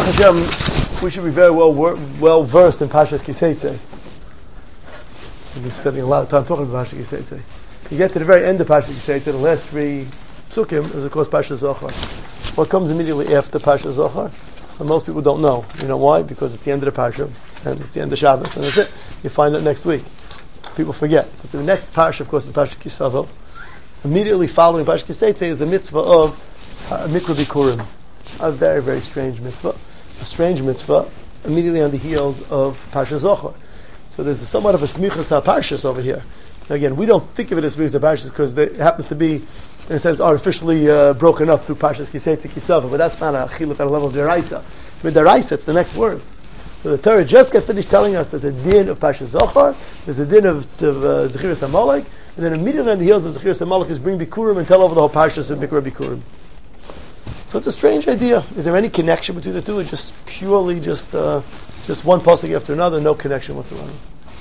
Hashem, we should be very well versed in Parshas Kiseitze. We've been spending a lot of time talking about Parshas Kiseitze. You get to the very end of Parshas Kiseitze, the last three psukim is of course Parshas Zohar. What comes immediately after Parshas Zohar? So most people don't know. You know why? Because it's the end of the Parsha, and it's the end of Shabbos, and that's it. You find it next week. People forget. But the next Parsha, of course, is Parshas Kisavo. Immediately following Parshas Kiseitze is the mitzvah of Mikra Bikurim. A very, very strange mitzvah. A strange mitzvah immediately on the heels of Parshas Zohar. So there's somewhat of a smichas ha-parshas over here. Again, we don't think of it as smichas ha-parshas because it happens to be, in a sense, artificially broken up through Parshas Kiseitze Kisava, but that's not a chiluk at a level of deraisa. With deraisa, it's the next words. So the Torah just got finished telling us there's a din of Parshas Zohar, there's a din of Zechiras HaMolek, and then immediately on the heels of Zechiras HaMolek is bring Bikurim and tell over the whole Parshas of Mikra Bikurim. So it's a strange idea. Is there any connection between the two? It's just purely just one pasuk after another, no connection whatsoever.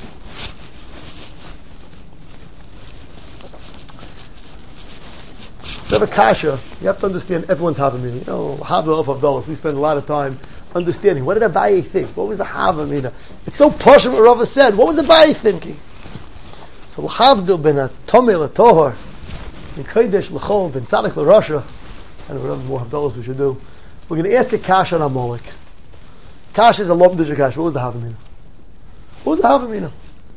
So the kasha, you have to understand everyone's Havamina. Havah of Havdalas. We spend a lot of time understanding. What did Abaye think? What was the Havamina? It's so posh what Rava said. What was Abaye thinking? So L'havdil ben Atomei L'tohar, ben Kodesh L'chol, ben Tzadik L'Rasha, and whatever more Havdalas we should do. We're going to ask a kasha on Amalek. Kasha is a lobdish kasha. What was the Havamina? What was the Havamina?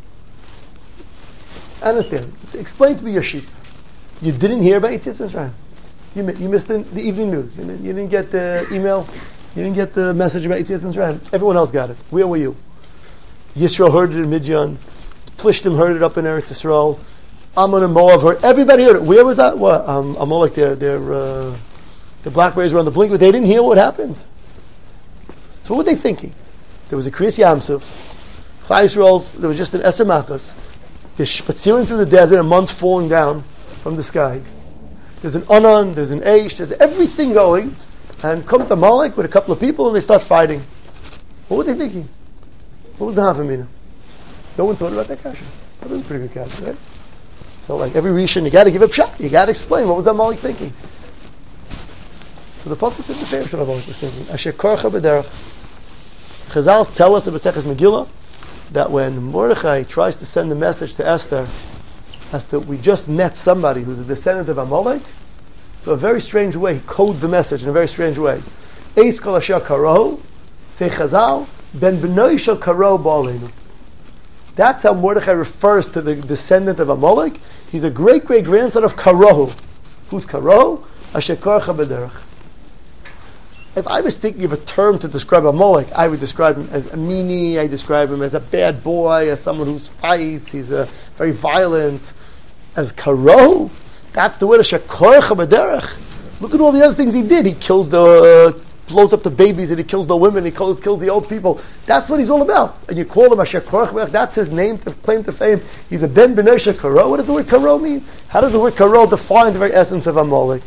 Understand. Explain to me your sheep. You didn't hear about Yetzias Mitzrayim. You missed the evening news. You didn't get the email. You didn't get the message about Yetzias Mitzrayim. Everyone else got it. Where were you? Yisrael heard it in Midian. Plishtim heard it up in Eretz Yisrael. Ammon and Moab heard. Everybody heard it. Where was that? What? Amalek, the blackberries were on the blink, but they didn't hear what happened. So what were they thinking? There was a Kriyas Yamsuf. Klal Yisrael's, there was just an Esemachas. They're spatziring through the desert, a month falling down from the sky. There's an Anan, there's an Eish, there's everything going, and come to Amalek with a couple of people and they start fighting. What were they thinking? What was the Havamina? No one thought about that kasha. That was a pretty good kasha, right? So like every Rishon, you got to give a pshat. You got to explain what was Amalek thinking. So the pasuk said the Peirush of Amalek was thinking. Asher korcha b'derech. Chazal tell us in Maseches Megillah that when Mordechai tries to send a message to Esther as to we just met somebody who's a descendant of Amalek, so a very strange way he codes the message in a very strange way. Eis kol asher karo, say Chazal, ben b'noi shel karo ba'aleinu. That's how Mordechai refers to the descendant of Amalek. He's a great-great-grandson of Karo. Who's Karo? Asher korcha b'derech. If I was thinking of a term to describe Amalek, I would describe him as a meanie, I describe him as a bad boy, as someone who fights, he's very violent. As Karo, that's the word Asher korcha b'derech. Look at all the other things he did. He kills blows up the babies, and he kills the women, he kills the old people. That's what he's all about. And you call him Asher korcha b'derech, that's his name, claim to fame. He's a ben b'nei shel Karo. What does the word Karo mean? How does the word Karo define the very essence of Amalek?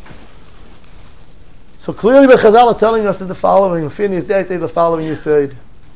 So clearly what Chazal are telling us is the following. Phineas Day, the following you said.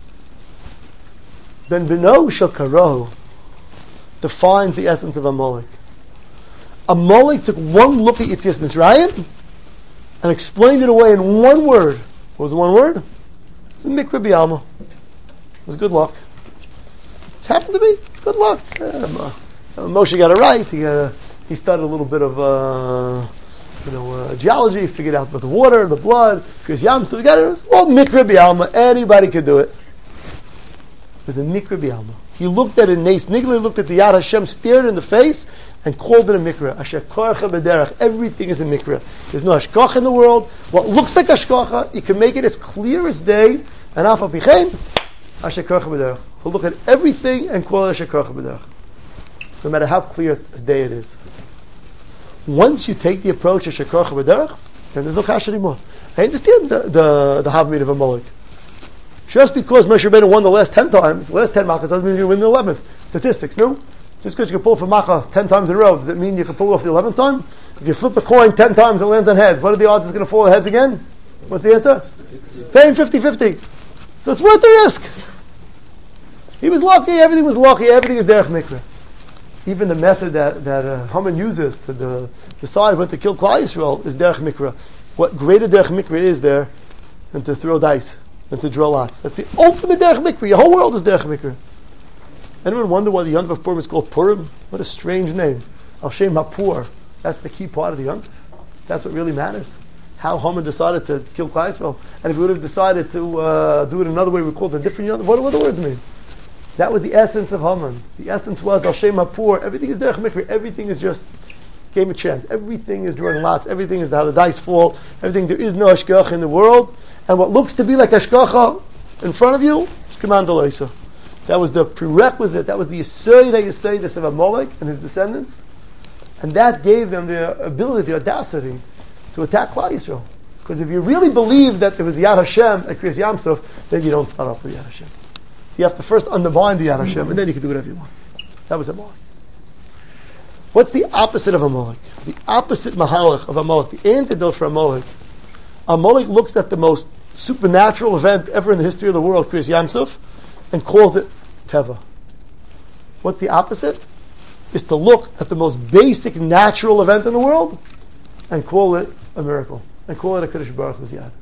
Ben b'no shel Karo defines the essence of Amalek. Amalek took one look at Yetzias Mitzrayim and explained it away in one word. What was the one word? It's a Mikra B'Alma. It was good luck. It happened to be. It's good luck. Moshe got it right. He started a little bit of geology, figured out about the water, the blood, because so we got it. It was all Mikra B'Alma. Anybody could do it. It was a Mikra B'Alma. He looked at it in Nes Nigla, looked at the Yad Hashem, stared in the face, and called it a Mikra. Asher korcha b'derech. Everything is a Mikra. There's no Hashgacha in the world. What looks like Hashgacha, you can make it as clear as day, and Af al pi chen, Asher korcha b'derech. He'll look at everything and call it Asher korcha b'derech. No matter how clear as day it is. Once you take the approach of Asher korcha b'derech, then there's no kasha anymore. I understand the Havamina of Amalek. Just because Moshe Rabbeinu won the last 10 times, the last 10 machas, doesn't mean you win the 11th. Statistics, no? Just because you can pull from macha 10 times in a row, does it mean you can pull it off the 11th time? If you flip a coin 10 times, it lands on heads. What are the odds it's going to fall on heads again? What's the answer? Same 50-50. So it's worth the risk. He was lucky, everything was lucky, everything is derech mikra. Even the method that Haman uses to decide when to kill Klal Yisrael is derech mikra. What greater derech mikra is there and to throw dice and to draw lots. That's the ultimate derech mikra. Your whole world is derech mikra. Anyone wonder why the Yontif of Purim is called Purim? What a strange name. Al Shem HaPur. That's the key part of the Yontif. That's what really matters. How Haman decided to kill Klal Yisrael. And if we would have decided to do it another way, we called it a different Yontif. What do the words mean? That was the essence of Haman. The essence was Al Shem HaPur. Everything is derech mikra. Everything is just game of chance. Everything is drawing lots. Everything is how the dice fall. Everything. There is no hashgacha in the world. And what looks to be like hashgacha in front of you is command d'oraisa. That was the prerequisite. That was the Yisayis of Amalek and his descendants. And that gave them the ability, the audacity to attack Klal Yisrael. Because if you really believe that there was Yad Hashem at Kriyas Yamsuf, then you don't start off with Yad Hashem. So you have to first undermine the Yad Hashem, and then you can do whatever you want. That was Amalek. What's the opposite of Amalek? The opposite Mahalach of Amalek, the antidote for Amalek. Amalek looks at the most supernatural event ever in the history of the world, Kriyas Yamsuf, and calls it Teva. What's the opposite? Is to look at the most basic natural event in the world and call it a miracle. And call it a Kadosh Baruch Hu's Yad.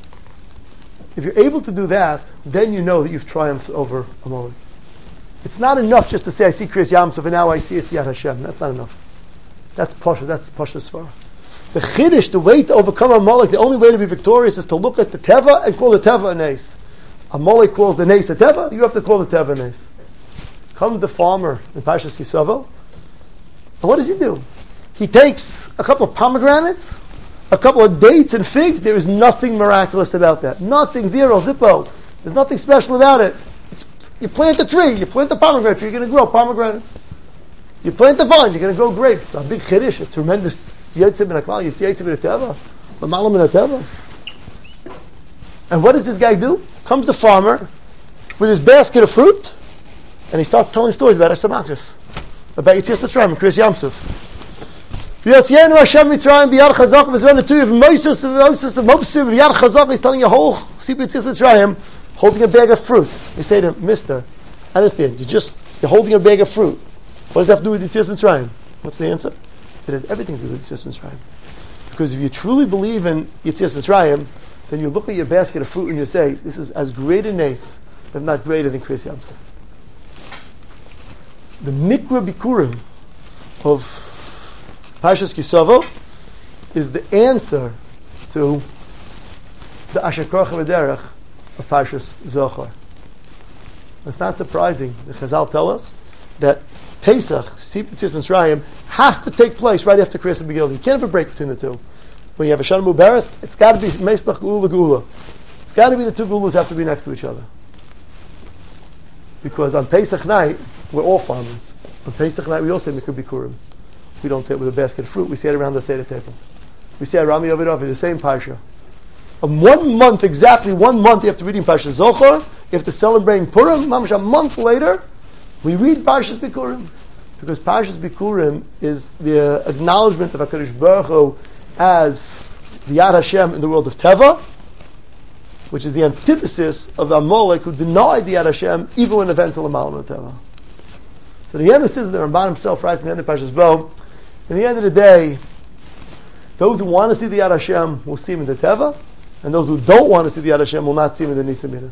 If you're able to do that, then you know that you've triumphed over Amalek. It's not enough just to say, I see Kriyas Yamsuf and now I see it's Yad Hashem. That's not enough. That's Pasha Svara. The Chiddush, the way to overcome Amalek, the only way to be victorious is to look at the Teva and call the Teva a Nes. Amalek calls the Nes a Teva, you have to call the Teva a Nes. Comes the farmer in Parshas Kisavo, and what does he do? He takes a couple of pomegranates, a couple of dates and figs. There is nothing miraculous about that. Nothing, zero, zippo. There's nothing special about it. You plant a tree, you plant a pomegranate tree, you're going to grow pomegranates. You plant a vine, you're going to grow grapes. A big chiddush, a tremendous yitzim in a klal, yitzim in a teva, a malam in a teva. And what does this guy do? Comes the farmer with his basket of fruit, and he starts telling stories about Hashamachas, about Yitzias Mitzrayim and Kriyas Yamsuf. V'yatzienu Hashem Mitzrayim b'yad chazak v'zven etuyev Moses of Mopsim b'yad chazak. He's telling a whole Sipur Yitzias Mitzrayim, holding a bag of fruit. You say to him, Mister, I understand, you're holding a bag of fruit. What does that have to do with Yitzias Mitzrayim? What's the answer? It has everything to do with Yitzias Mitzrayim. Because if you truly believe in Yitzias Mitzrayim, then you look at your basket of fruit and you say, this is as great a nes, if not greater than Kriyas Yamsuf. The Mikra Bikurim of Parshas Kisavo is the answer to the Asher Korach V'derech of Parshas Zohar. It's not surprising. The Chazal tell us that Pesach, Yitzias Mitzrayim, has to take place right after Kriyas Megillah. You can't have a break between the two. When you have a Shana Mubarak, it's got to be Meisbach Geula Geula. It's got to be the two Geulas have to be next to each other. Because on Pesach night, we're all farmers. On Pesach night, we all say Mikra Bikurim. We don't say it with a basket of fruit. We say it around the Seder table. We say Rami Ovidov in the same Parsha. And 1 month, exactly 1 month after reading Parsha Zohar, after celebrating Purim, mamash a month later, we read Parshas Bikurim. Because Parshas Bikurim is the acknowledgement of HaKadosh Baruch Hu as the Yad Hashem in the world of Teva, which is the antithesis of the Amalek who denied the Yad Hashem even when events are L'malam of Teva. So the emphasis the Ramban himself writes in the end of Parshas Bo, in the end of the day, those who want to see the Yad Hashem will see him in the Teva, and those who don't want to see the Yad Hashem will not see him in the Nisimida.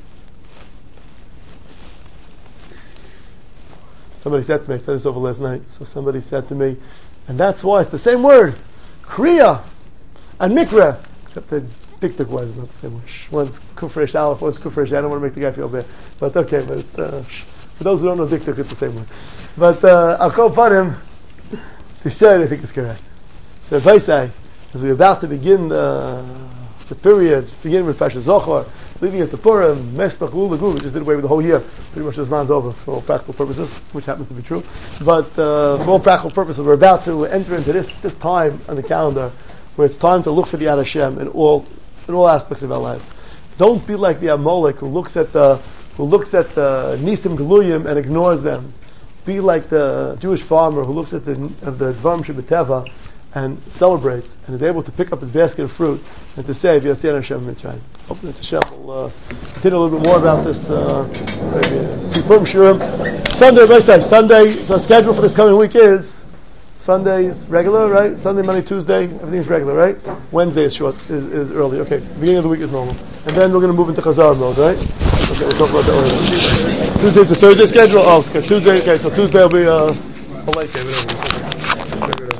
Somebody said to me, I said this over last night, so somebody said to me, and that's why it's the same word, Kriya and Mikra, except the Diktuk was not the same word. One's Kufresh Aleph, one's Kufresh. I don't want to make the guy feel bad, but okay. But it's for those who don't know Diktuk, it's the same word. But I'll call upon him to show it. I think it's correct. So if I say, as we're about to begin the period, beginning with Parshas Zohar, leaving it to Purim, Mespach Ulu, we just did away with the whole year. Pretty much this man's over for all practical purposes, which happens to be true. But for all practical purposes, we're about to enter into this time on the calendar where it's time to look for the Yad Hashem in all aspects of our lives. Don't be like the Amalek who looks at the Nisim Geluyim and ignores them. Be like the Jewish farmer who looks at the Dvarim Shebeteva and celebrates and is able to pick up his basket of fruit and to say, V'yatzienu Hashem Mitzrayim. Hopefully Hashem will continue a little bit more about this. Sunday, so our schedule for this coming week is Sunday is regular, right? Sunday, Monday, Tuesday, everything's regular, right? Wednesday is short, is early. Okay, the beginning of the week is normal. And then we're going to move into Chazar mode, right? Okay, we'll talk about that later. Tuesday's the Thursday schedule? Oh, okay. Tuesday, okay, so Tuesday will be,